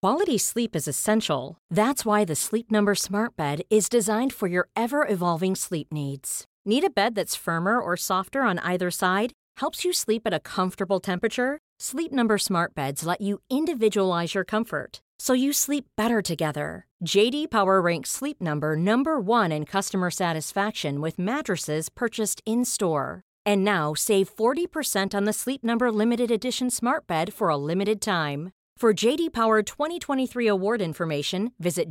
Quality sleep is essential. That's why the Sleep Number Smart Bed is designed for your ever-evolving sleep needs. Need a bed that's firmer or softer on either side? Helps you sleep at a comfortable temperature? Sleep Number Smart Beds let you individualize your comfort, so you sleep better together. J.D. Power ranks Sleep Number number one in customer satisfaction with mattresses purchased in-store. And now, save 40% on the Sleep Number Limited Edition Smart Bed for a limited time. For J.D. Power 2023 award information, visit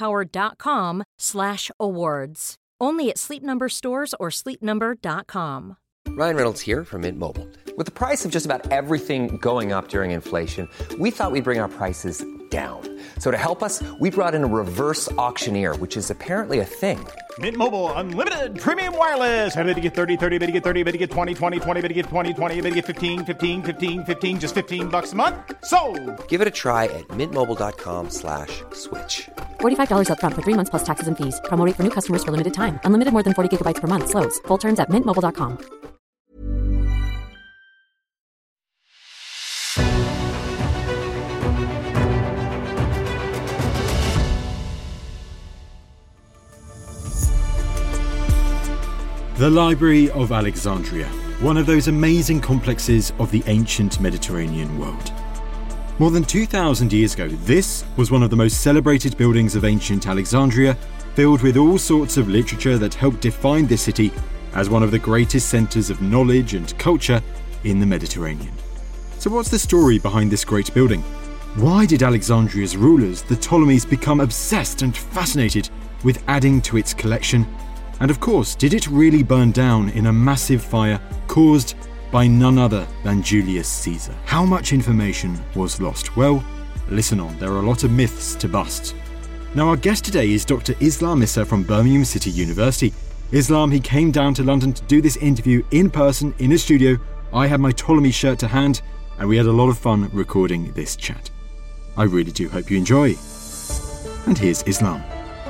jdpower.com/awards. Only at Sleep Number stores or sleepnumber.com. Ryan Reynolds here from Mint Mobile. With the price of just about everything going up during inflation, we thought we'd bring our prices down. So to help us, we brought in a reverse auctioneer, which is apparently a thing. Mint Mobile Unlimited Premium Wireless. How to get 30, 30, bit to get 30, bit to get 20, 20, 20, bit to get 20, 20, bit to get 15, 15, 15, 15, just $15 a month? Sold! Give it a try at mintmobile.com/switch. $45 up front for 3 months plus taxes and fees. Promo rate for new customers for limited time. Unlimited more than 40 gigabytes per month. Slows full terms at mintmobile.com. The Library of Alexandria, one of those amazing complexes of the ancient Mediterranean world. More than 2,000 years ago, this was one of the most celebrated buildings of ancient Alexandria, filled with all sorts of literature that helped define this city as one of the greatest centres of knowledge and culture in the Mediterranean. So what's the story behind this great building? Why did Alexandria's rulers, the Ptolemies, become obsessed and fascinated with adding to its collection? And of course, did it really burn down in a massive fire caused by none other than Julius Caesar? How much information was lost? Well, listen on, there are a lot of myths to bust. Now, our guest today is Dr. Islam Issa from Birmingham City University. Islam, he came down to London to do this interview in person in a studio. I had my Ptolemy shirt to hand, and we had a lot of fun recording this chat. I really do hope you enjoy. And here's Islam.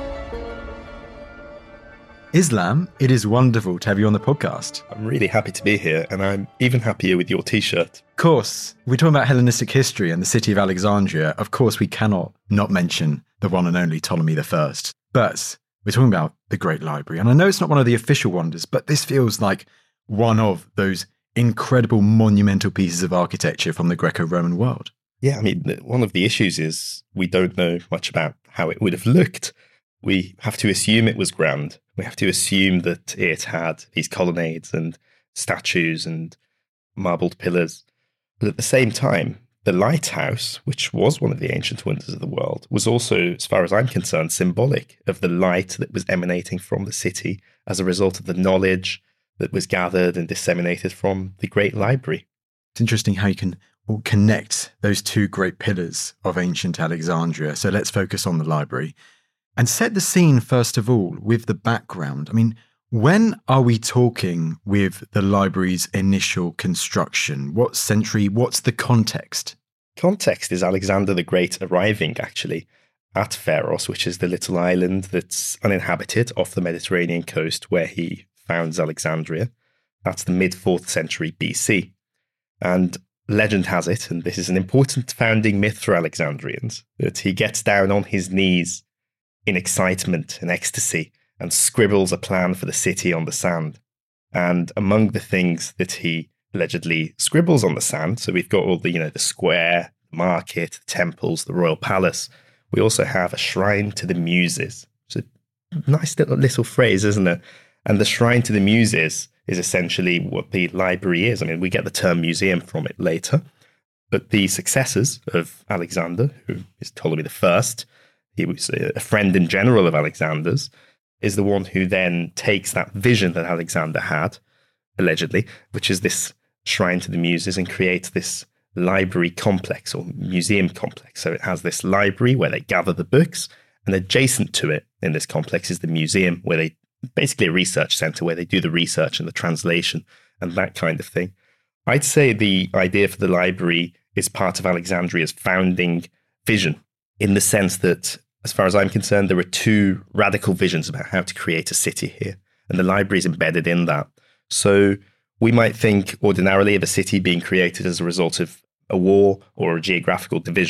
Islam, it is wonderful to have you on the podcast. I'm really happy to be here, and I'm even happier with your t-shirt. Of course, we're talking about Hellenistic history and the city of Alexandria. Of course, we cannot not mention the one and only Ptolemy I. But we're talking about the Great Library. And I know it's not one of the official wonders, but this feels like one of those incredible monumental pieces of architecture from the Greco-Roman world. Yeah, I mean, one of the issues is we don't know much about how it would have looked. We have to assume it was grand. We have to assume that it had these colonnades and statues and marbled pillars. But at the same time, the lighthouse, which was one of the ancient wonders of the world, was also, as far as I'm concerned, symbolic of the light that was emanating from the city as a result of the knowledge that was gathered and disseminated from the Great Library. It's interesting how you can connect those two great pillars of ancient Alexandria. So let's focus on the library. And set the scene, first of all, with the background. I mean, when are we talking with the library's initial construction? What century? What's the context? Context is Alexander the Great arriving, actually, at Pharos, which is the little island that's uninhabited off the Mediterranean coast where he founds Alexandria. That's the mid-4th century BC. And legend has it, and this is an important founding myth for Alexandrians, that he gets down on his knees in excitement and ecstasy and scribbles a plan for the city on the sand. And among the things that he allegedly scribbles on the sand, so we've got all the, the square, the market, the temples, the royal palace. We also have a shrine to the Muses. It's a nice little phrase, isn't it? And the shrine to the Muses is essentially what the library is. I mean, we get the term museum from it later, but the successors of Alexander, who is Ptolemy I, he was a friend in general of Alexander's, is the one who then takes that vision that Alexander had, allegedly, which is this shrine to the Muses, and creates this library complex or museum complex. So it has this library where they gather the books, and adjacent to it in this complex is the museum, where they basically a research center where they do the research and the translation and that kind of thing. I'd say the idea for the library is part of Alexandria's founding vision, in the sense that, as far as I'm concerned, there are two radical visions about how to create a city here, and the library is embedded in that. So we might think ordinarily of a city being created as a result of a war or a geographical division,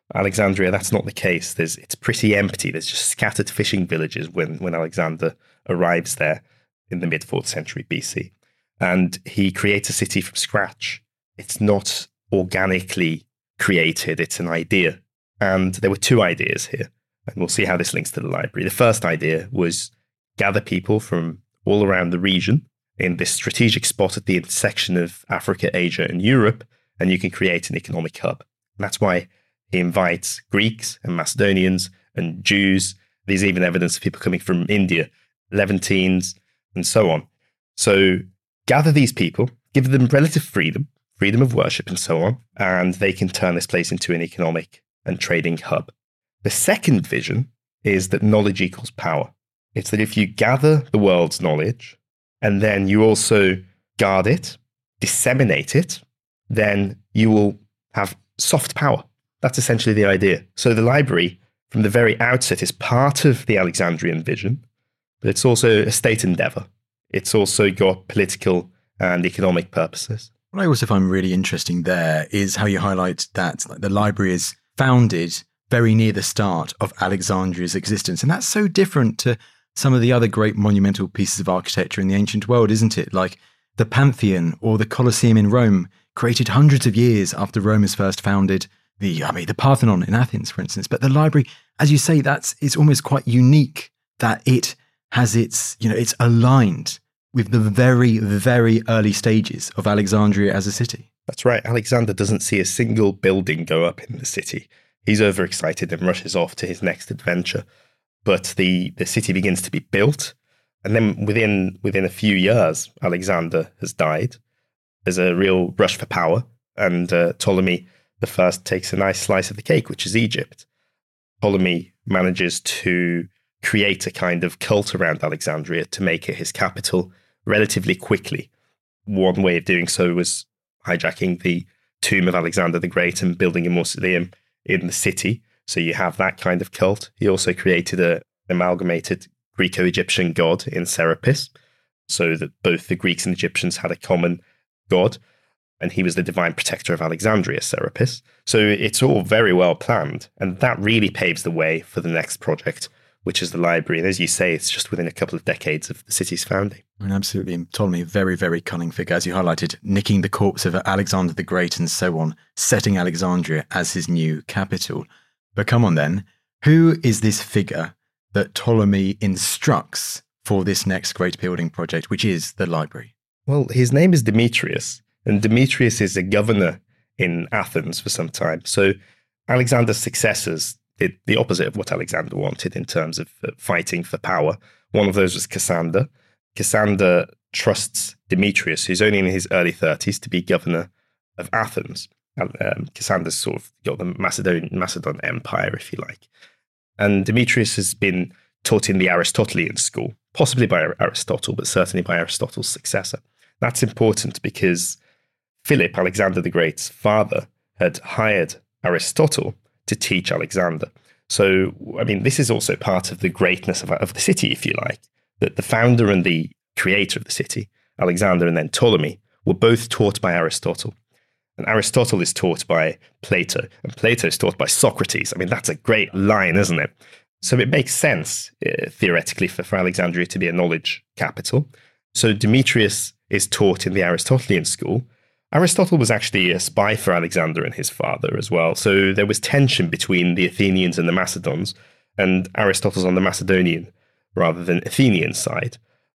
Alexandria, that's not the case. It's pretty empty. There's just scattered fishing villages when Alexander arrives there in the mid-4th century BC. And he creates a city from scratch. It's not organically created, it's an idea. And there were two ideas here. And we'll see how this links to the library. The first idea was gather people from all around the region in this strategic spot at the intersection of Africa, Asia, and Europe, and you can create an economic hub. And that's why he invites Greeks and Macedonians and Jews. There's even evidence of people coming from India, Levantines, and so on. So gather these people, give them relative freedom of worship and so on, and they can turn this place into an economic and trading hub. The second vision is that knowledge equals power. It's that if you gather the world's knowledge and then you also guard it, disseminate it, then you will have soft power. That's essentially the idea. So the library, from the very outset, is part of the Alexandrian vision, but it's also a state endeavor. It's also got political and economic purposes. What I also find really interesting there is how you highlight that the library is founded very near the start of Alexandria's existence. And that's so different to some of the other great monumental pieces of architecture in the ancient world, isn't it? Like the Pantheon or the Colosseum in Rome, created hundreds of years after Rome was first founded. The Parthenon in Athens, for instance. But the library, as you say, it's almost quite unique that it has it's aligned with the very, very early stages of Alexandria as a city. That's right. Alexander doesn't see a single building go up in the city. He's overexcited and rushes off to his next adventure. But the city begins to be built. And then within a few years, Alexander has died. There's a real rush for power. And Ptolemy the first takes a nice slice of the cake, which is Egypt. Ptolemy manages to create a kind of cult around Alexandria to make it his capital relatively quickly. One way of doing so was hijacking the tomb of Alexander the Great and building a mausoleum in the city. So you have that kind of cult. He also created an amalgamated Greco-Egyptian god in Serapis, so that both the Greeks and Egyptians had a common god. And he was the divine protector of Alexandria, Serapis. So it's all very well planned. And that really paves the way for the next project, which is the library. And as you say, it's just within a couple of decades of the city's founding. And absolutely. Ptolemy, a very, very cunning figure, as you highlighted, nicking the corpse of Alexander the Great and so on, setting Alexandria as his new capital. But come on then, who is this figure that Ptolemy instructs for this next great building project, which is the library? Well, his name is Demetrius. And Demetrius is a governor in Athens for some time. So Alexander's successors did the opposite of what Alexander wanted in terms of fighting for power. One of those was Cassander. Cassander trusts Demetrius, who's only in his early 30s, to be governor of Athens. Cassander's sort of got the Macedon Empire, if you like. And Demetrius has been taught in the Aristotelian school, possibly by Aristotle, but certainly by Aristotle's successor. That's important because Philip, Alexander the Great's father, had hired Aristotle to teach Alexander. So, this is also part of the greatness of the city, if you like, that the founder and the creator of the city, Alexander and then Ptolemy, were both taught by Aristotle. And Aristotle is taught by Plato, and Plato is taught by Socrates. That's a great line, isn't it? So it makes sense, theoretically, for Alexandria to be a knowledge capital. So Demetrius is taught in the Aristotelian school. Aristotle was actually a spy for Alexander and his father as well. So there was tension between the Athenians and the Macedons, and Aristotle's on the Macedonian rather than Athenian side.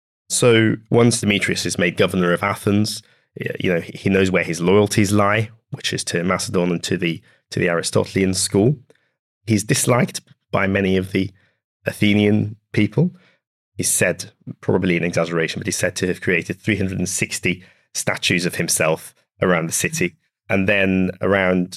So once Demetrius is made governor of Athens, he knows where his loyalties lie, which is to Macedon and to the Aristotelian school. He's disliked by many of the Athenian people. He's said, probably an exaggeration, but he's said to have created 360 statues of himself around the city. And then around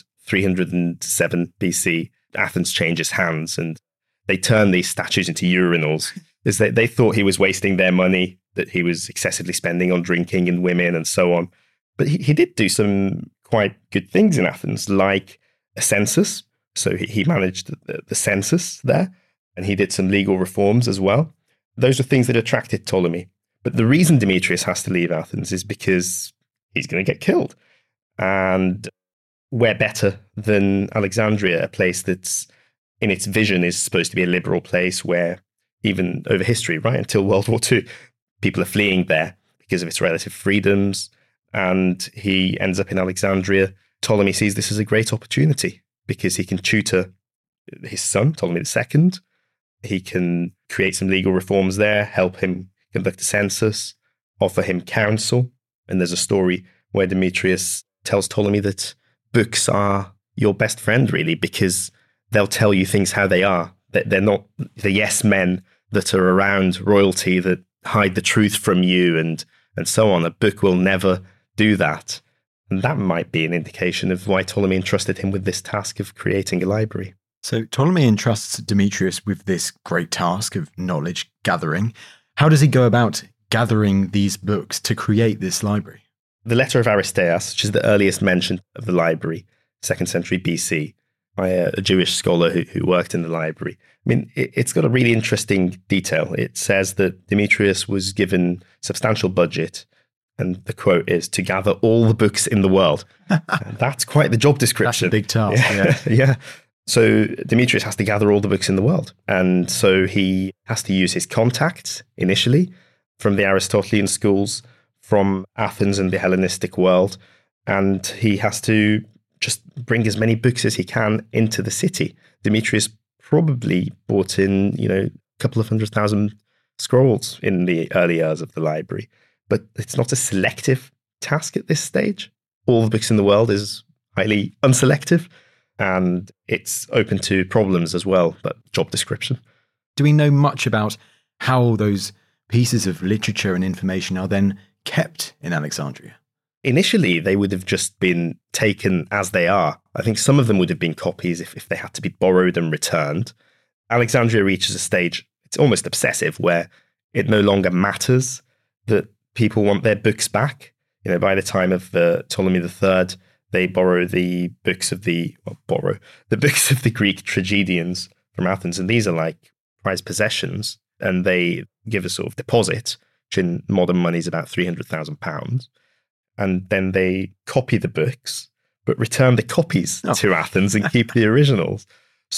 307 BC, Athens changes hands and they turn these statues into urinals. They thought he was wasting their money, that he was excessively spending on drinking and women and so on. But he did do some quite good things in Athens, like a census. So he managed the census there, and he did some legal reforms as well. Those are things that attracted Ptolemy. But the reason Demetrius has to leave Athens is because he's going to get killed. And where better than Alexandria, a place that's in its vision is supposed to be a liberal place where even over history, right, until World War II, people are fleeing there because of its relative freedoms. And he ends up in Alexandria. Ptolemy sees this as a great opportunity because he can tutor his son, Ptolemy II. He can create some legal reforms there, help him conduct a census, offer him counsel. And there's a story where Demetrius tells Ptolemy that books are your best friend, really, because they'll tell you things how they are. They're not the yes men that are around royalty that hide the truth from you and so on. A book will never do that. And that might be an indication of why Ptolemy entrusted him with this task of creating a library. So Ptolemy entrusts Demetrius with this great task of knowledge gathering. How does he go about gathering these books to create this library? The letter of Aristeas, which is the earliest mention of the library, 2nd century BC, by a Jewish scholar who worked in the library. I mean, it's got a really interesting detail. It says that Demetrius was given substantial budget, and the quote is, to gather all the books in the world. That's quite the job description. That's a big task, Yeah. So Demetrius has to gather all the books in the world. And so he has to use his contacts initially from the Aristotelian schools, from Athens and the Hellenistic world. And he has to just bring as many books as he can into the city. Demetrius probably brought in, a couple of 100,000 scrolls in the early years of the library. But it's not a selective task at this stage. All the books in the world is highly unselective, and it's open to problems as well, but job description. Do we know much about how those pieces of literature and information are then kept in Alexandria? Initially, they would have just been taken as they are. I think some of them would have been copies if they had to be borrowed and returned. Alexandria reaches a stage, it's almost obsessive, where it no longer matters that people want their books back. By the time of Ptolemy III, they borrow the books of the Greek tragedians from Athens, and these are like prized possessions, and they give a sort of deposit, which in modern money is about £300,000. And then they copy the books, but return the copies to Athens and keep the originals.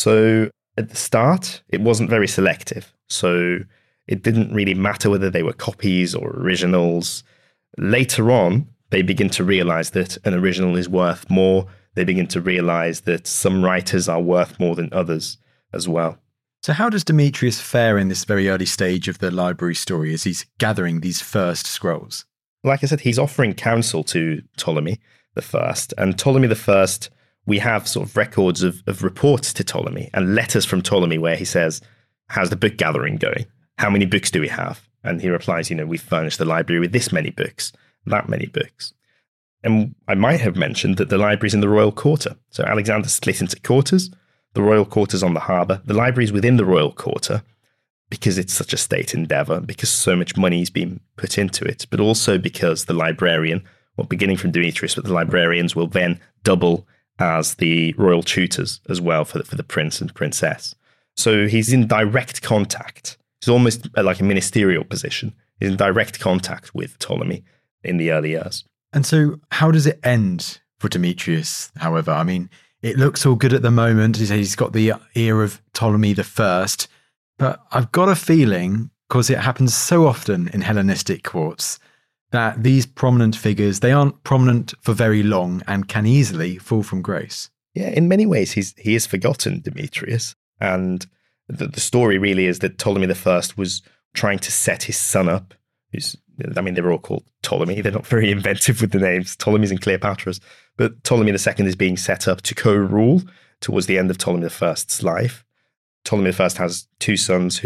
So at the start, it wasn't very selective. So it didn't really matter whether they were copies or originals. Later on, they begin to realize that an original is worth more. They begin to realize that some writers are worth more than others as well. So how does Demetrius fare in this very early stage of the library story as he's gathering these first scrolls? Like I said, he's offering counsel to Ptolemy I. And Ptolemy I, we have sort of records of reports to Ptolemy and letters from Ptolemy where he says, how's the book gathering going? How many books do we have? And he replies, we've furnished the library with this many books, that many books. And I might have mentioned that the library's in the royal quarter. So Alexander's split into quarters. The royal quarter's on the harbour. The library's within the royal quarter because it's such a state endeavour, because so much money's been put into it, but also because the librarian, beginning from Demetrius, but the librarians will then double as the royal tutors as well for the prince and princess. So he's in direct contact. It's almost like a ministerial position. He's in direct contact with Ptolemy in the early years. And so how does it end for Demetrius, however? I mean, it looks all good at the moment. He's got the ear of Ptolemy I, but I've got a feeling, because it happens so often in Hellenistic courts, that these prominent figures, they aren't prominent for very long and can easily fall from grace. Yeah, in many ways, he is forgotten, Demetrius. And the story really is that Ptolemy I was trying to set his son up. They're all called Ptolemy. They're not very inventive with the names, Ptolemy's and Cleopatra's. But Ptolemy II is being set up to co-rule towards the end of Ptolemy I's life. Ptolemy I has two sons,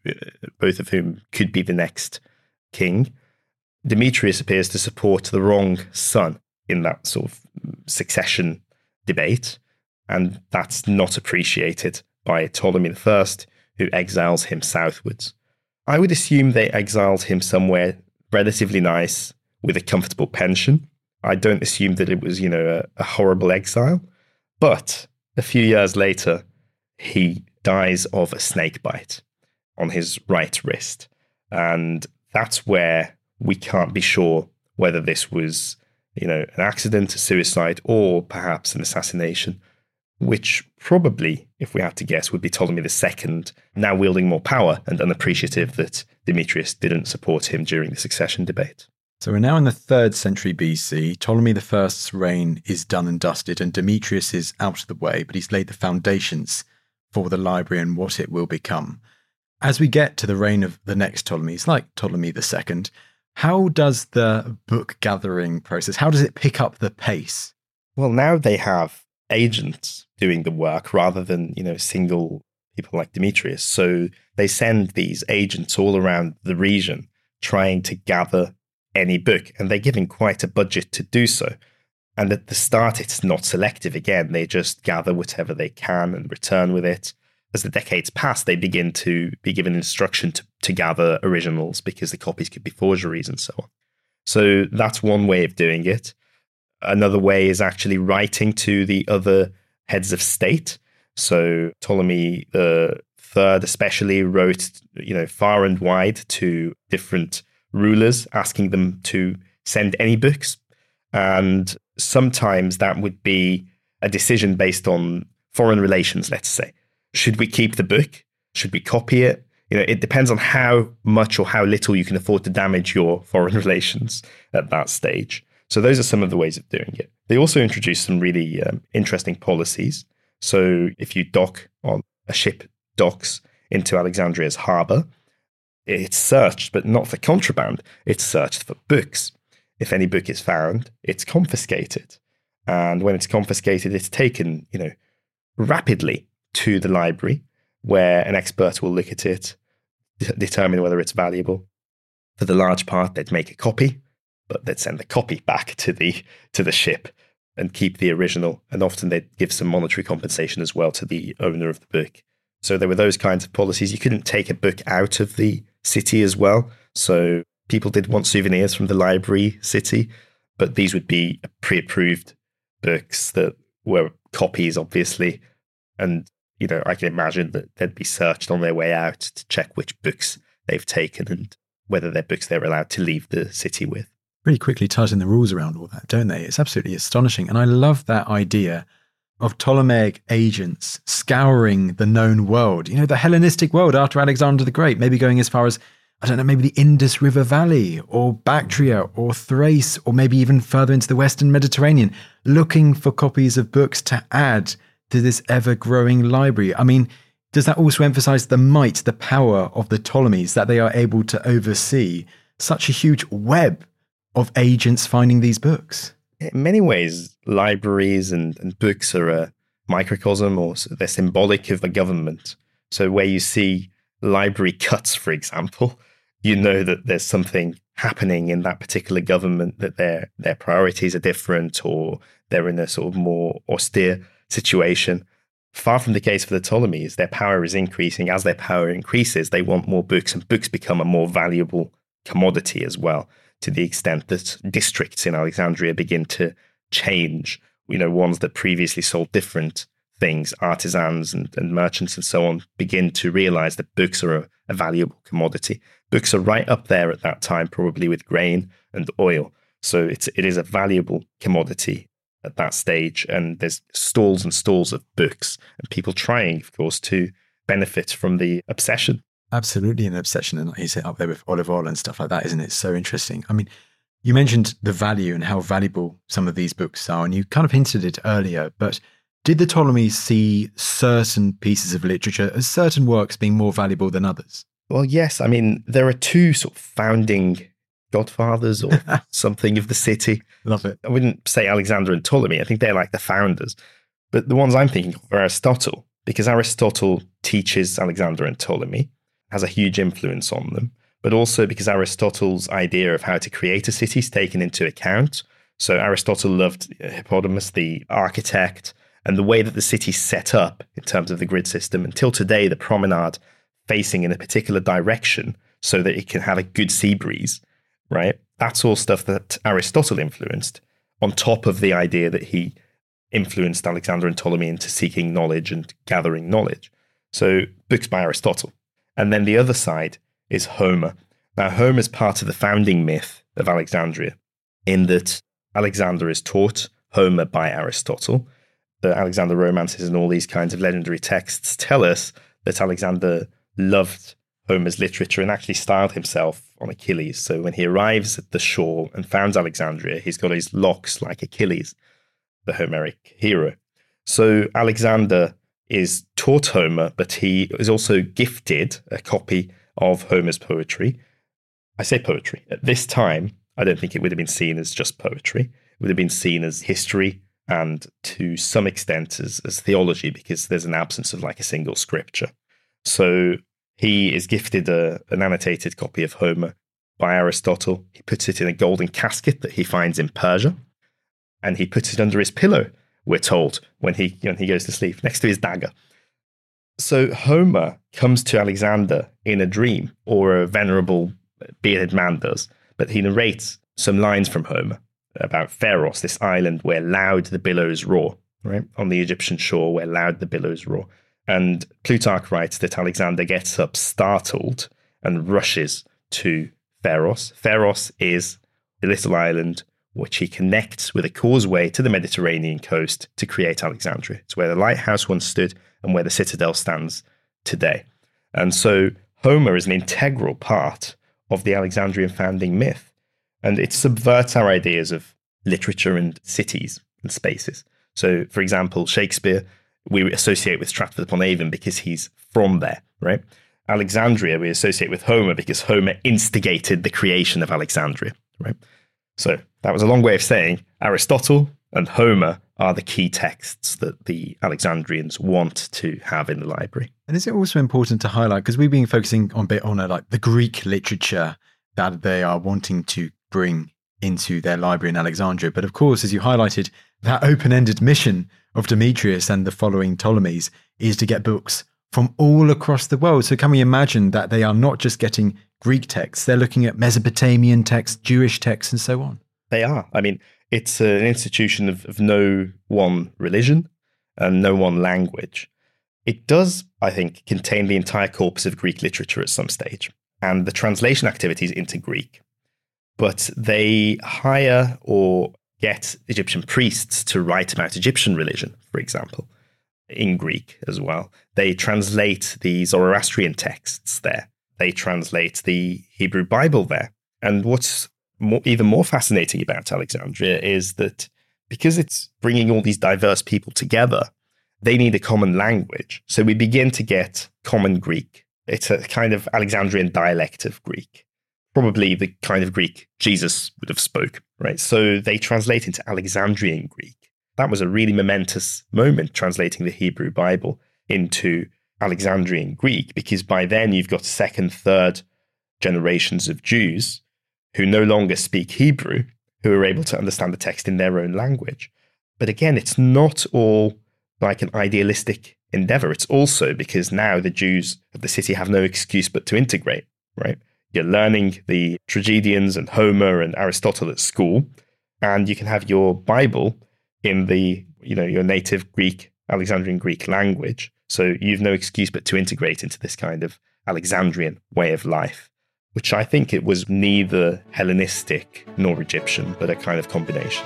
both of whom could be the next king. Demetrius appears to support the wrong son in that sort of succession debate, and that's not appreciated by Ptolemy I, who exiles him southwards. I would assume they exiled him somewhere relatively nice with a comfortable pension. I don't assume that it was, a horrible exile. But a few years later, he dies of a snake bite on his right wrist. And that's where we can't be sure whether this was an accident, a suicide, or perhaps an assassination, which probably, if we had to guess, would be Ptolemy II, now wielding more power and unappreciative that Demetrius didn't support him during the succession debate. So we're now in the 3rd century BC. Ptolemy I's reign is done and dusted, and Demetrius is out of the way, but he's laid the foundations for the library and what it will become. As we get to the reign of the next Ptolemies, like Ptolemy II, how does the book gathering process, how does it pick up the pace? Well, now they have agents doing the work rather than, single people like Demetrius. So they send these agents all around the region trying to gather any book, and they're given quite a budget to do so. And at the start, it's not selective again. They just gather whatever they can and return with it. As the decades pass, they begin to be given instruction to gather originals because the copies could be forgeries and so on. So that's one way of doing it. Another way is actually writing to the other heads of state. So Ptolemy III especially wrote, far and wide to different rulers, asking them to send any books. And sometimes that would be a decision based on foreign relations, let's say. Should we keep the book? Should we copy it? It depends on how much or how little you can afford to damage your foreign relations at that stage. So those are some of the ways of doing it. They also introduced some really interesting policies. So if you dock on a ship docks into Alexandria's harbour, it's searched, but not for contraband. It's searched for books. If any book is found, it's confiscated. And when it's confiscated, it's taken, rapidly to the library, where an expert will look at it, determine whether it's valuable. For the large part, they'd make a copy, but they'd send the copy back to the ship and keep the original. And often they'd give some monetary compensation as well to the owner of the book. So there were those kinds of policies. You couldn't take a book out of the city as well. So people did want souvenirs from the library city, but these would be pre-approved books that were copies, obviously. And, I can imagine that they'd be searched on their way out to check which books they've taken and whether they're books they're allowed to leave the city with. Really quickly tighten the rules around all that, don't they? It's absolutely astonishing. And I love that idea of Ptolemaic agents scouring the known world, the Hellenistic world after Alexander the Great, maybe going as far as, maybe the Indus River Valley or Bactria or Thrace, or maybe even further into the Western Mediterranean, looking for copies of books to add to this ever-growing library. Does that also emphasize the might, the power of the Ptolemies, that they are able to oversee such a huge web of agents finding these books? In many ways, libraries and books are a microcosm, or they're symbolic of a government. So where you see library cuts, for example, that there's something happening in that particular government, that their priorities are different, or they're in a sort of more austere situation. Far from the case for the Ptolemies. Their power is increasing. As their power increases, they want more books, and books become a more valuable commodity as well, to the extent that districts in Alexandria begin to change, ones that previously sold different things, artisans and merchants and so on, begin to realize that books are a valuable commodity. Books are right up there at that time, probably with grain and oil. So it is a valuable commodity at that stage. And there's stalls and stalls of books, and people trying, of course, to benefit from the obsession. Absolutely an obsession. And he's up there with olive oil and stuff like that, isn't it? So interesting. You mentioned the value and how valuable some of these books are, and you kind of hinted it earlier, but did the Ptolemies see certain pieces of literature as certain works being more valuable than others? Well, yes. There are two sort of founding godfathers or something of the city. Love it. I wouldn't say Alexander and Ptolemy. I think they're like the founders. But the ones I'm thinking of are Aristotle, because Aristotle teaches Alexander and Ptolemy, has a huge influence on them, but also because Aristotle's idea of how to create a city is taken into account. So Aristotle loved Hippodamus, the architect, and the way that the city's set up in terms of the grid system. Until today, the promenade facing in a particular direction so that it can have a good sea breeze, right? That's all stuff that Aristotle influenced, on top of the idea that he influenced Alexander and Ptolemy into seeking knowledge and gathering knowledge. So books by Aristotle. And then the other side is Homer. Now, Homer is part of the founding myth of Alexandria, in that Alexander is taught Homer by Aristotle. The Alexander romances and all these kinds of legendary texts tell us that Alexander loved Homer's literature and actually styled himself on Achilles. So when he arrives at the shore and founds Alexandria, he's got his locks like Achilles, the Homeric hero. So Alexander is taught Homer, but he is also gifted a copy of Homer's poetry. I say poetry. At this time, I don't think it would have been seen as just poetry. It would have been seen as history and to some extent as theology, because there's an absence of like a single scripture. So he is gifted an annotated copy of Homer by Aristotle. He puts it in a golden casket that he finds in Persia, and he puts it under his pillow, we're told, when he goes to sleep, next to his dagger. So Homer comes to Alexander in a dream, or a venerable bearded man does, but he narrates some lines from Homer about Pharos, this island where loud the billows roar, right? On the Egyptian shore where loud the billows roar. And Plutarch writes that Alexander gets up startled and rushes to Pharos. Pharos is a little island which he connects with a causeway to the Mediterranean coast to create Alexandria. It's where the lighthouse once stood and where the citadel stands today. And so Homer is an integral part of the Alexandrian founding myth. And it subverts our ideas of literature and cities and spaces. So, for example, Shakespeare, we associate with Stratford-upon-Avon because he's from there, right? Alexandria, we associate with Homer because Homer instigated the creation of Alexandria, right? So that was a long way of saying Aristotle and Homer are the key texts that the Alexandrians want to have in the library. And is it also important to highlight, because we've been focusing on like the Greek literature that they are wanting to bring into their library in Alexandria. But of course, as you highlighted, that open-ended mission of Demetrius and the following Ptolemies is to get books from all across the world. So can we imagine that they are not just getting Greek texts, they're looking at Mesopotamian texts, Jewish texts, and so on? They are. I mean, it's an institution of no one religion and no one language. It does, I think, contain the entire corpus of Greek literature at some stage, and the translation activities into Greek. But they hire or get Egyptian priests to write about Egyptian religion, for example, in Greek as well. They translate the Zoroastrian texts there. They translate the Hebrew Bible there. And what's even more fascinating about Alexandria is that because it's bringing all these diverse people together, they need a common language. So we begin to get common Greek. It's a kind of Alexandrian dialect of Greek, probably the kind of Greek Jesus would have spoke, right? So they translate into Alexandrian Greek. That was a really momentous moment, translating the Hebrew Bible into Alexandrian Greek, because by then you've got second, third generations of Jews who no longer speak Hebrew, who are able to understand the text in their own language. But again, it's not all like an idealistic endeavor. It's also because now the Jews of the city have no excuse but to integrate, right? You're learning the tragedians and Homer and Aristotle at school, and you can have your Bible in the, your native Greek, Alexandrian Greek language. So you've no excuse but to integrate into this kind of Alexandrian way of life, which I think it was neither Hellenistic nor Egyptian, but a kind of combination.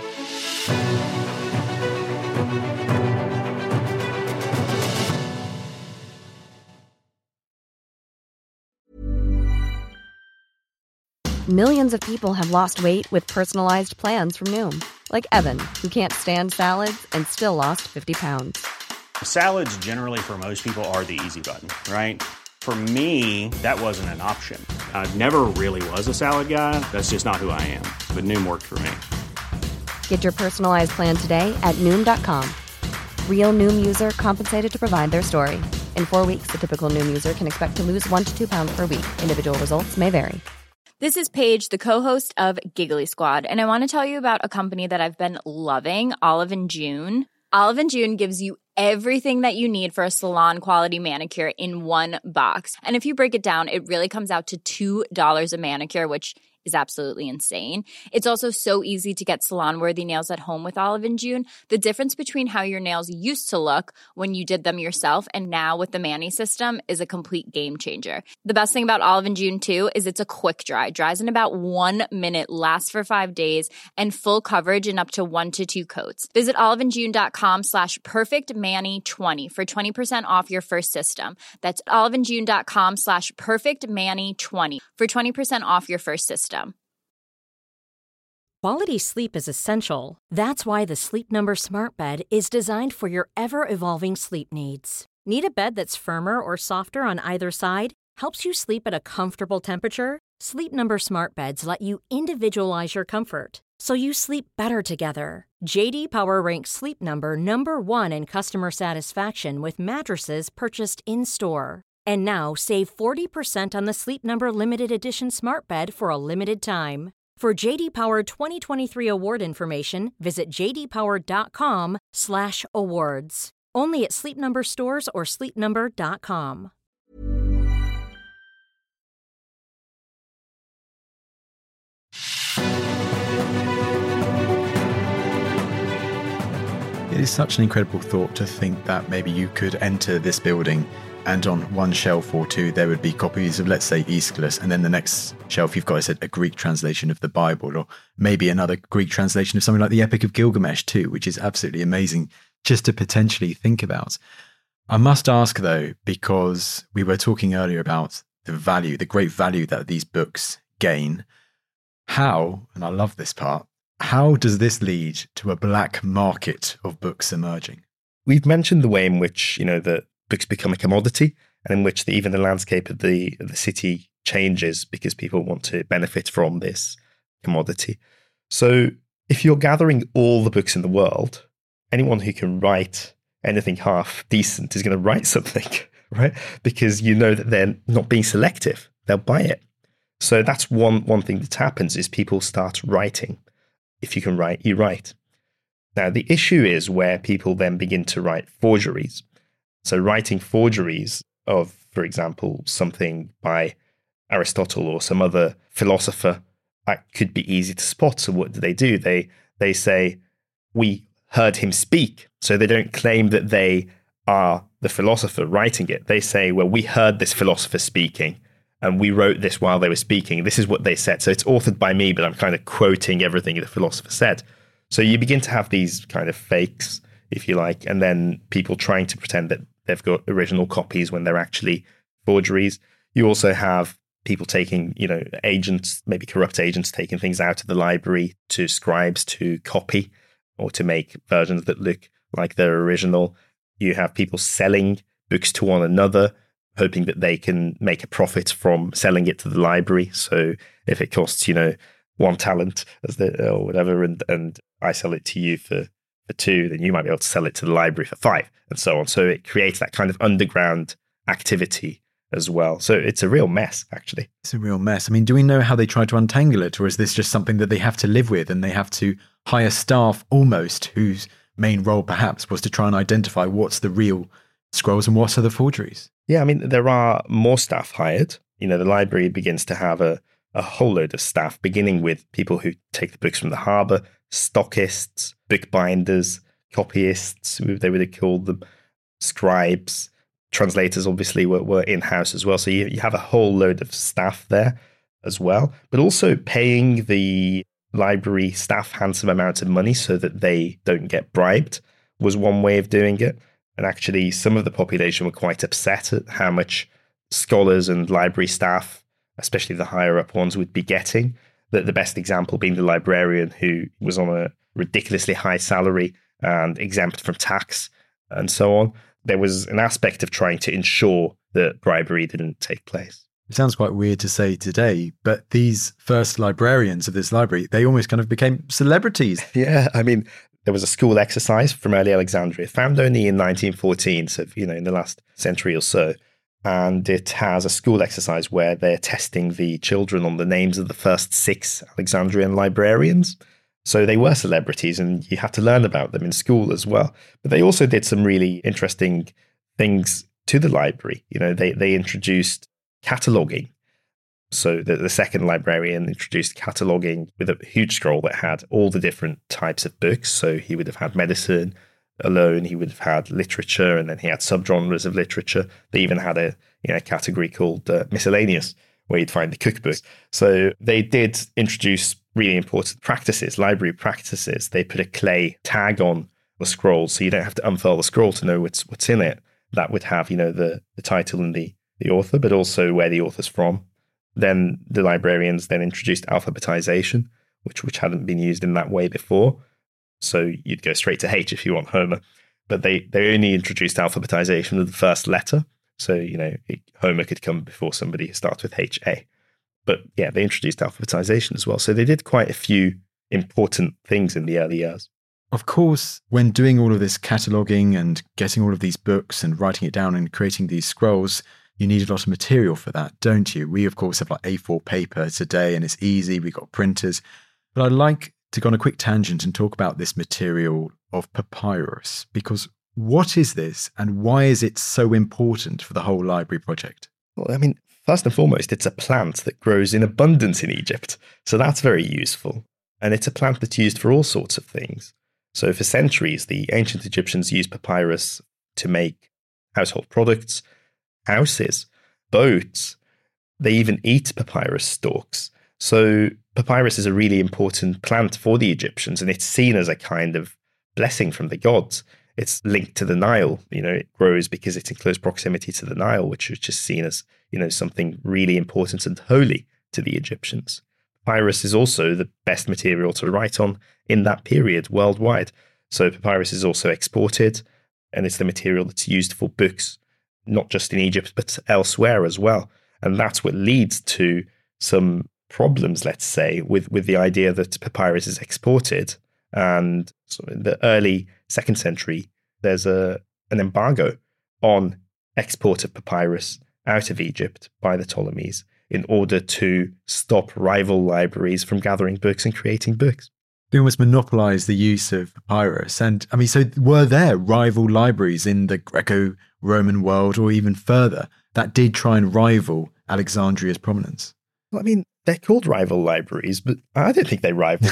Millions of people have lost weight with personalized plans from Noom. Like Evan, who can't stand salads and still lost 50 pounds. Salads generally for most people are the easy button, right? For me, that wasn't an option. I never really was a salad guy. That's just not who I am. But Noom worked for me. Get your personalized plan today at Noom.com. Real Noom user compensated to provide their story. In 4 weeks, the typical Noom user can expect to lose 1 to 2 pounds per week. Individual results may vary. This is Paige, the co-host of Giggly Squad, and I want to tell you about a company that I've been loving, Olive & June. Olive & June gives you everything that you need for a salon-quality manicure in one box. And if you break it down, it really comes out to $2 a manicure, which is absolutely insane. It's also so easy to get salon-worthy nails at home with Olive & June. The difference between how your nails used to look when you did them yourself and now with the Mani system is a complete game changer. The best thing about Olive & June too is it's a quick dry. Dries in about 1 minute, lasts for 5 days, and full coverage in up to 1 to 2 coats. Visit oliveandjune.com/perfectmani20 for 20% off your first system. That's oliveandjune.com/perfectmani20 for 20% off your first system. Quality sleep is essential. That's why the Sleep Number Smart Bed is designed for your ever-evolving sleep needs. Need a bed that's firmer or softer on either side? Helps you sleep at a comfortable temperature? Sleep Number Smart Beds let you individualize your comfort, so you sleep better together. J.D. Power ranks Sleep Number number 1 in customer satisfaction with mattresses purchased in-store. And now, save 40% on the Sleep Number Limited Edition Smart Bed for a limited time. For J.D. Power 2023 award information, visit jdpower.com/awards. Only at Sleep Number stores or sleepnumber.com. It is such an incredible thought to think that maybe you could enter this building and on one shelf or two there would be copies of, let's say, Aeschylus, and then the next shelf you've got a Greek translation of the Bible, or maybe another Greek translation of something like the Epic of Gilgamesh too, which is absolutely amazing just to potentially think about. I must ask though, because we were talking earlier about the great value that these books gain, how, and I love this part, how does this lead to a black market of books emerging? We've mentioned the way in which, that books become a commodity, and in which even the landscape of the city changes because people want to benefit from this commodity. So if you're gathering all the books in the world, anyone who can write anything half decent is going to write something, right? Because you know that they're not being selective. They'll buy it. So that's one thing that happens is people start writing. If you can write, you write. Now, the issue is where people then begin to write forgeries. So writing forgeries of, for example, something by Aristotle or some other philosopher, that could be easy to spot. So what do? They say, we heard him speak. So they don't claim that they are the philosopher writing it. They say, well, we heard this philosopher speaking and we wrote this while they were speaking. This is what they said. So it's authored by me, but I'm kind of quoting everything the philosopher said. So you begin to have these kind of fakes, if you like, and then people trying to pretend that they've got original copies when they're actually forgeries. You also have people taking, agents, maybe corrupt agents, taking things out of the library to scribes to copy or to make versions that look like they're original. You have people selling books to one another, hoping that they can make a profit from selling it to the library. So if it costs, 1 talent or whatever, and I sell it to you for 2, then you might be able to sell it to the library for 5, and so on. So it creates that kind of underground activity as well. So it's a real mess, actually. It's a real mess. I mean, do we know how they try to untangle it, or is this just something that they have to live with and they have to hire staff almost whose main role perhaps was to try and identify what's the real scrolls and what are the forgeries? Yeah, I mean, there are more staff hired. The library begins to have a whole load of staff, beginning with people who take the books from the harbour, stockists, bookbinders, copyists, they would have called them, scribes, translators obviously were in-house as well. So you have a whole load of staff there as well, but also paying the library staff handsome amounts of money so that they don't get bribed was one way of doing it. And actually some of the population were quite upset at how much scholars and library staff, especially the higher up ones, would be getting. The best example being the librarian, who was on a ridiculously high salary and exempt from tax and so on. There was an aspect of trying to ensure that bribery didn't take place. It sounds quite weird to say today, but these first librarians of this library, they almost kind of became celebrities. Yeah, I mean, there was a school exercise from early Alexandria, found only in 1914, so, in the last century or so. And it has a school exercise where they're testing the children on the names of the first 6 Alexandrian librarians. So they were celebrities and you had to learn about them in school as well. But they also did some really interesting things to the library. They introduced cataloging. So the second librarian introduced cataloguing with a huge scroll that had all the different types of books. So he would have had medicine alone, he would have had literature, and then he had subgenres of literature. They even had a category called miscellaneous, where you'd find the cookbooks. So they did introduce really important practices, library practices. They put a clay tag on the scroll, so you don't have to unfurl the scroll to know what's in it. That would have, the title and the author, but also where the author's from. Then the librarians then introduced alphabetization, which hadn't been used in that way before. So you'd go straight to H if you want Homer. But they only introduced alphabetization of the first letter. So, Homer could come before somebody who starts with H-A. But yeah, they introduced alphabetization as well. So they did quite a few important things in the early years. Of course, when doing all of this cataloguing and getting all of these books and writing it down and creating these scrolls, you need a lot of material for that, don't you? We, of course, have like A4 paper today and it's easy. We've got printers. But I'd like to go on a quick tangent and talk about this material of papyrus, because what is this and why is it so important for the whole library project? Well, I mean, first and foremost, it's a plant that grows in abundance in Egypt. So that's very useful. And it's a plant that's used for all sorts of things. So for centuries, the ancient Egyptians used papyrus to make household products, houses, boats. They even eat papyrus stalks. So papyrus is a really important plant for the Egyptians, and it's seen as a kind of blessing from the gods. It's linked to the Nile. It grows because it's in close proximity to the Nile, which is just seen as, something really important and holy to the Egyptians. Papyrus is also the best material to write on in that period worldwide. So papyrus is also exported, and it's the material that's used for books, not just in Egypt, but elsewhere as well. And that's what leads to some problems, let's say, with the idea that papyrus is exported. And so in the early 2nd century, there's an embargo on export of papyrus out of Egypt by the Ptolemies in order to stop rival libraries from gathering books and creating books. They almost monopolized the use of papyrus. And I mean, so were there rival libraries in the Greco-Roman world or even further that did try and rival Alexandria's prominence? Well, I mean, they're called rival libraries, but I don't think they rival.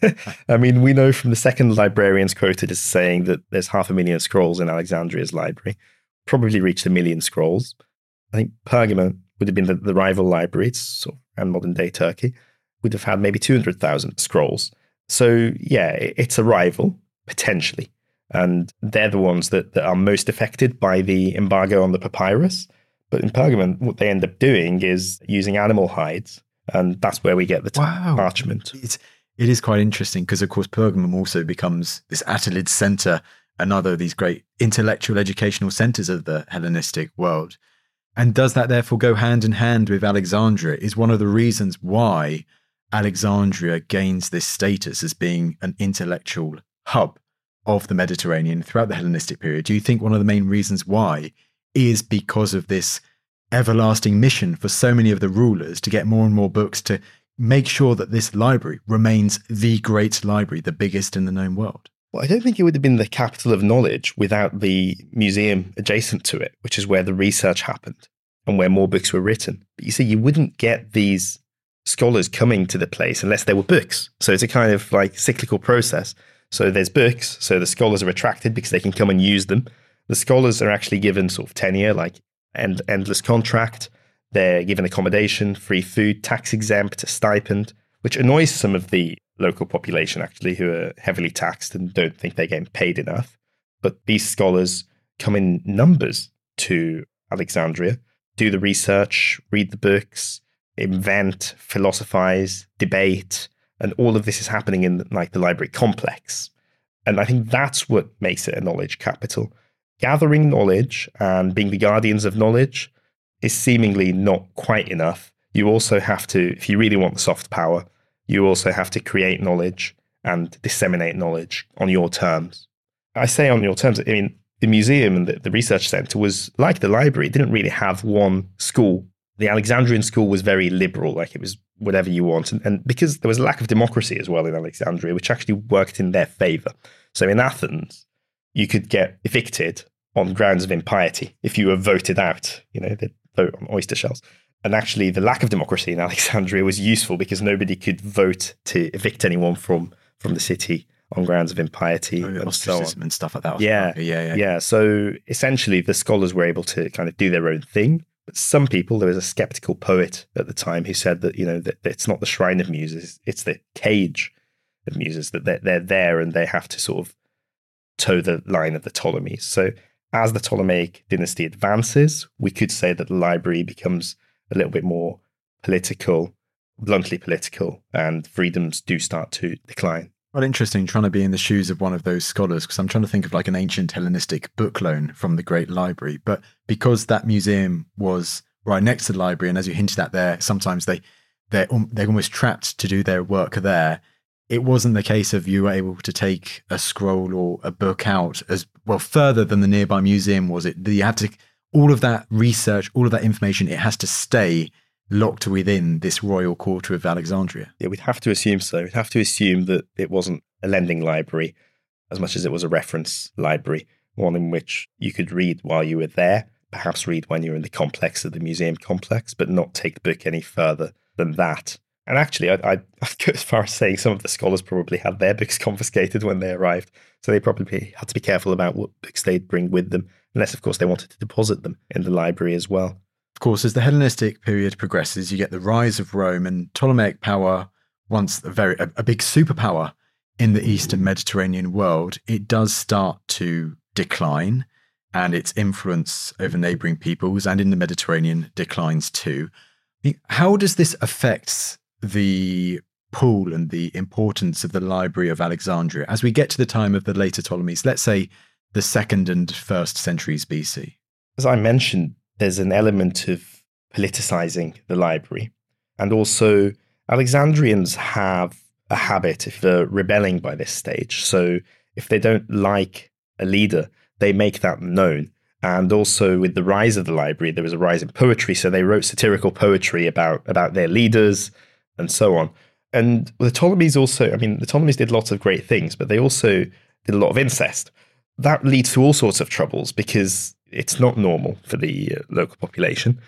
I mean, we know from the second librarians quoted as saying that there's 500,000 scrolls in Alexandria's library, probably reached 1 million scrolls. I think Pergamon would have been the rival library, and modern day Turkey would have had maybe 200,000 scrolls. So yeah, it's a rival, potentially. And they're the ones that are most affected by the embargo on the papyrus. But in Pergamon, what they end up doing is using animal hides. And that's where we get the parchment. It is quite interesting because, of course, Pergamum also becomes this Attalid center, another of these great intellectual educational centers of the Hellenistic world. And does that therefore go hand in hand with Alexandria? Is one of the reasons why Alexandria gains this status as being an intellectual hub of the Mediterranean throughout the Hellenistic period? Do you think one of the main reasons why is because of this everlasting mission for so many of the rulers to get more and more books to make sure that this library remains the great library, the biggest in the known world? Well, I don't think it would have been the capital of knowledge without the museum adjacent to it, which is where the research happened and where more books were written. But you see, you wouldn't get these scholars coming to the place unless there were books. So it's a kind of like cyclical process. So there's books, so the scholars are attracted because they can come and use them. The scholars are actually given sort of tenure, like endless contract. They're given accommodation, free food, tax exempt, a stipend, which annoys some of the local population actually, who are heavily taxed and don't think they're getting paid enough. But these scholars come in numbers to Alexandria, do the research, read the books, invent, philosophize, debate, and all of this is happening in like the library complex. And I think that's what makes it a knowledge capital. Gathering knowledge and being the guardians of knowledge is seemingly not quite enough. You also have to, if you really want the soft power, you also have to create knowledge and disseminate knowledge on your terms. I say on your terms, I mean, the museum and the research center was like the library. It didn't really have one school. The Alexandrian school was very liberal, like it was whatever you want. And because there was a lack of democracy as well in Alexandria, which actually worked in their favor. So in Athens, you could get evicted on grounds of impiety if you were voted out. They'd vote on oyster shells. And actually, the lack of democracy in Alexandria was useful because nobody could vote to evict anyone from the city on grounds of impiety and so on. And stuff like that. Yeah. So essentially, the scholars were able to kind of do their own thing. But some people, there was a skeptical poet at the time who said that, that it's not the shrine of muses, it's the cage of muses, that they're there and they have to sort of toe the line of the Ptolemies. So as the Ptolemaic dynasty advances, we could say that the library becomes a little bit more political, bluntly political, and freedoms do start to decline. Well, interesting, trying to be in the shoes of one of those scholars, because I'm trying to think of like an ancient Hellenistic book loan from the Great Library. But because that museum was right next to the library, and as you hinted at there, sometimes they're almost trapped to do their work there. It wasn't the case of you were able to take a scroll or a book out as well further than the nearby museum, was it? You had to, all of that research, all of that information, it has to stay locked within this royal quarter of Alexandria. Yeah, we'd have to assume so. We'd have to assume that it wasn't a lending library as much as it was a reference library, one in which you could read while you were there, perhaps read when you were in the complex of the museum complex, but not take the book any further than that. And actually, I'd go as far as saying some of the scholars probably had their books confiscated when they arrived, so they probably had to be careful about what books they'd bring with them, unless, of course, they wanted to deposit them in the library as well. Of course, as the Hellenistic period progresses, you get the rise of Rome, and Ptolemaic power, once a big superpower in the Eastern Mediterranean world, it does start to decline, and its influence over neighboring peoples and in the Mediterranean declines too. How does this affect the pool and the importance of the Library of Alexandria as we get to the time of the later Ptolemies, let's say the 2nd and 1st centuries BC? As I mentioned, there's an element of politicizing the library. And also, Alexandrians have a habit of rebelling by this stage. So if they don't like a leader, they make that known. And also with the rise of the library, there was a rise in poetry. So they wrote satirical poetry about their leaders and so on. And the Ptolemies also, the Ptolemies did lots of great things, but they also did a lot of incest. That leads to all sorts of troubles because it's not normal for the local population.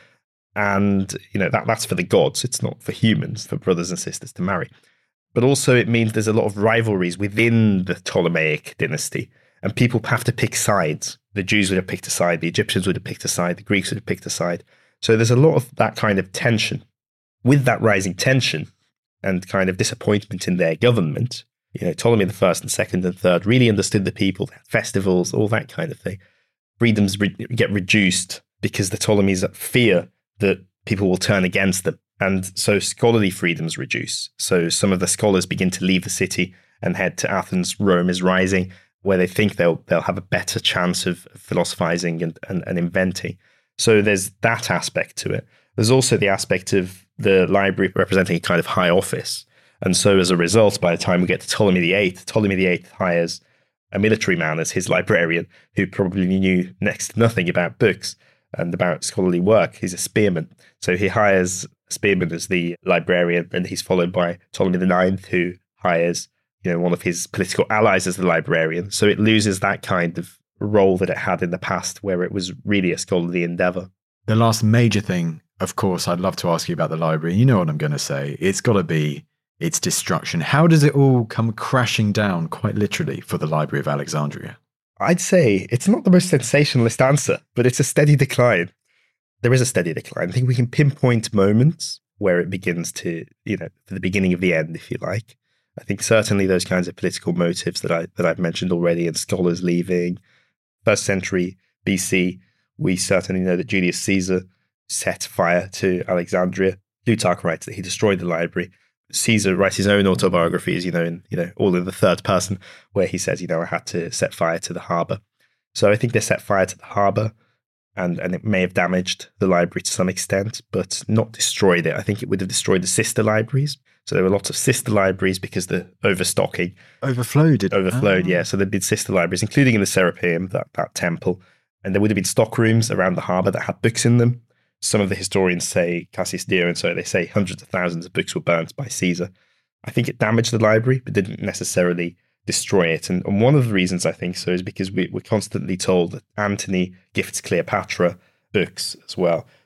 And, that's for the gods. It's not for humans, for brothers and sisters to marry. But also it means there's a lot of rivalries within the Ptolemaic dynasty. And people have to pick sides. The Jews would have picked a side, the Egyptians would have picked a side, the Greeks would have picked a side. So there's a lot of that kind of tension. With that rising tension and kind of disappointment in their government, Ptolemy the First and Second and Third really understood the people, they had festivals, all that kind of thing. Freedoms get reduced because the Ptolemies fear that people will turn against them. And so scholarly freedoms reduce. So some of the scholars begin to leave the city and head to Athens. Rome is rising, where they think they'll have a better chance of philosophizing and inventing. So there's that aspect to it. There's also the aspect of the library representing a kind of high office. And so as a result, by the time we get to Ptolemy VIII hires a military man as his librarian who probably knew next to nothing about books and about scholarly work. He's a spearman. So he hires a spearman as the librarian, and he's followed by Ptolemy IX, who hires one of his political allies as the librarian. So it loses that kind of role that it had in the past, where it was really a scholarly endeavor. The last major thing, of course, I'd love to ask you about the library. You know what I'm going to say. It's got to be its destruction. How does it all come crashing down, quite literally, for the Library of Alexandria? I'd say it's not the most sensationalist answer, but it's a steady decline. There is a steady decline. I think we can pinpoint moments where it begins to, for the beginning of the end, if you like. I think certainly those kinds of political motives that I've mentioned already, and scholars leaving. 1st century BC, we certainly know that Julius Caesar set fire to Alexandria. Plutarch writes that he destroyed the library. Caesar writes his own autobiographies, all in the third person, where he says, I had to set fire to the harbour. So I think they set fire to the harbour, and it may have damaged the library to some extent, but not destroyed it. I think it would have destroyed the sister libraries. So there were lots of sister libraries because the overstocking overflowed. Yeah. So there'd been sister libraries, including in the Serapeum, that temple, and there would have been stock rooms around the harbour that had books in them. Some of the historians say, Cassius Dio and so, they say hundreds of thousands of books were burnt by Caesar. I think it damaged the library, but didn't necessarily destroy it. And one of the reasons I think so is because we're constantly told that Antony gifts Cleopatra books as well.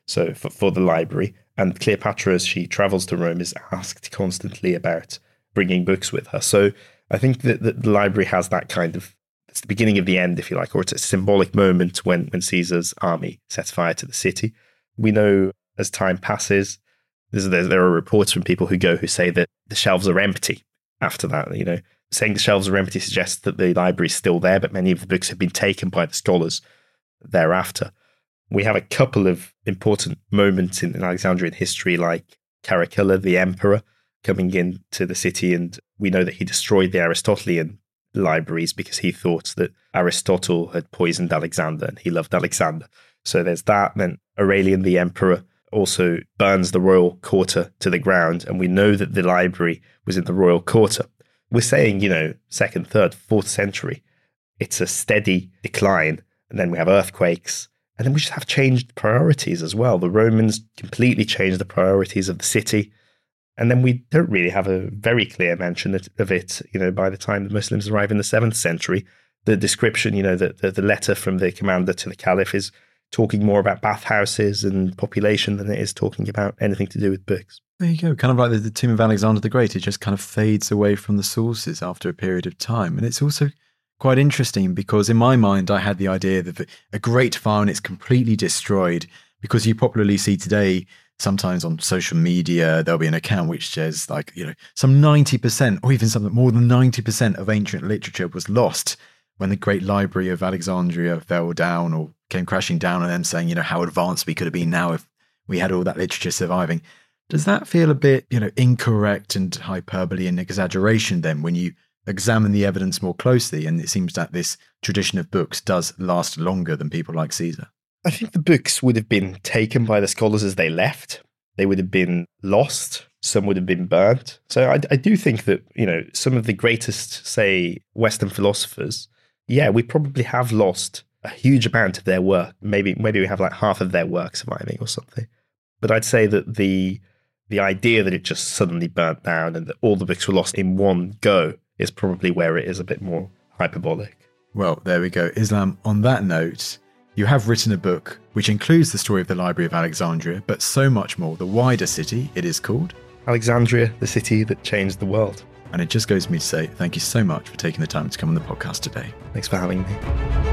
so for the library. And Cleopatra, as she travels to Rome, is asked constantly about bringing books with her. So I think that the library has that kind of, it's the beginning of the end, if you like, or it's a symbolic moment when Caesar's army sets fire to the city. We know as time passes, there are reports from people who say that the shelves are empty after that. Saying the shelves are empty suggests that the library is still there, but many of the books have been taken by the scholars thereafter. We have a couple of important moments in Alexandrian history, like Caracalla, the emperor, coming into the city, and we know that he destroyed the Aristotelian libraries because he thought that Aristotle had poisoned Alexander and he loved Alexander. So there's that. Then Aurelian, the emperor, also burns the royal quarter to the ground, and we know that the library was in the royal quarter. We're saying, 2nd, 3rd, 4th century. It's a steady decline, and then we have earthquakes, and then we just have changed priorities as well. The Romans completely changed the priorities of the city, and then we don't really have a very clear mention of it, by the time the Muslims arrive in the 7th century. The description, the letter from the commander to the caliph is talking more about bathhouses and population than it is talking about anything to do with books. There you go. Kind of like the tomb of Alexander the Great. It just kind of fades away from the sources after a period of time. And it's also quite interesting because in my mind, I had the idea that a great fire and it's completely destroyed, because you popularly see today, sometimes on social media, there'll be an account which says some 90% or even something more than 90% of ancient literature was lost when the great library of Alexandria fell down or came crashing down, and them saying, how advanced we could have been now if we had all that literature surviving. Does that feel a bit, incorrect and hyperbole and exaggeration then when you examine the evidence more closely, and it seems that this tradition of books does last longer than people like Caesar? I think the books would have been taken by the scholars as they left. They would have been lost. Some would have been burnt. So I do think that, some of the greatest, say, Western philosophers, we probably have lost a huge amount of their work. Maybe we have like half of their work surviving or something. But I'd say that the idea that it just suddenly burnt down and that all the books were lost in one go is probably where it is a bit more hyperbolic. Well, there we go. Islam, on that note, you have written a book which includes the story of the Library of Alexandria, but so much more. The wider city, it is called Alexandria, the city that changed the world. And it just goes me to say thank you so much for taking the time to come on the podcast today. Thanks for having me.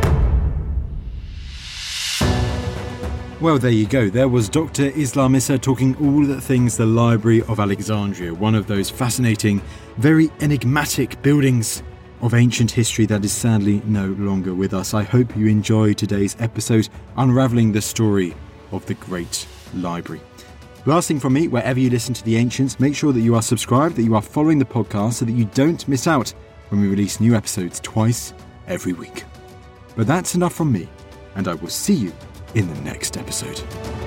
Well, there you go. There was Dr. Islam Issa talking all the things the Library of Alexandria, one of those fascinating, very enigmatic buildings of ancient history that is sadly no longer with us. I hope you enjoyed today's episode, unravelling the story of the Great Library. Last thing from me, wherever you listen to The Ancients, make sure that you are subscribed, that you are following the podcast so that you don't miss out when we release new episodes twice every week. But that's enough from me, and I will see you in the next episode.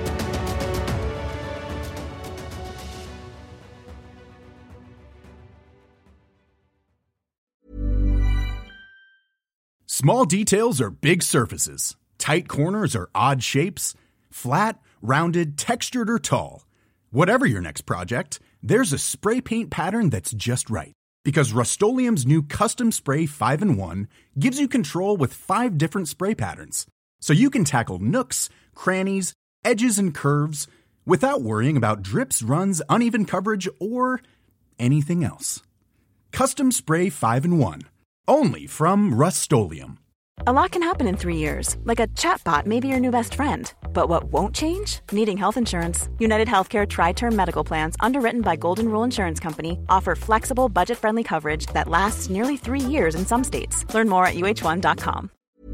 Small details are big surfaces. Tight corners are odd shapes. Flat, rounded, textured, or tall. Whatever your next project, there's a spray paint pattern that's just right. Because Rust-Oleum's new Custom Spray 5-in-1 gives you control with 5 different spray patterns. So you can tackle nooks, crannies, edges, and curves without worrying about drips, runs, uneven coverage, or anything else. Custom Spray 5-in-1. Only from Rust-Oleum. A lot can happen in 3 years, like a chatbot may be your new best friend. But what won't change? Needing health insurance. United Healthcare Tri-Term Medical Plans, underwritten by Golden Rule Insurance Company, offer flexible, budget-friendly coverage that lasts nearly 3 years in some states. Learn more at uh1.com.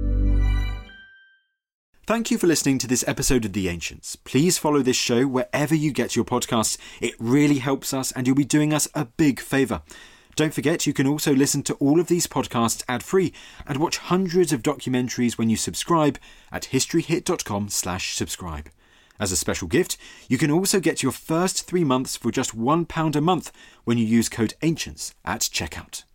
Thank you for listening to this episode of The Ancients. Please follow this show wherever you get your podcasts. It really helps us, and you'll be doing us a big favour. Don't forget, you can also listen to all of these podcasts ad-free and watch hundreds of documentaries when you subscribe at historyhit.com/subscribe. As a special gift, you can also get your first 3 months for just £1 a month when you use code ANCIENTS at checkout.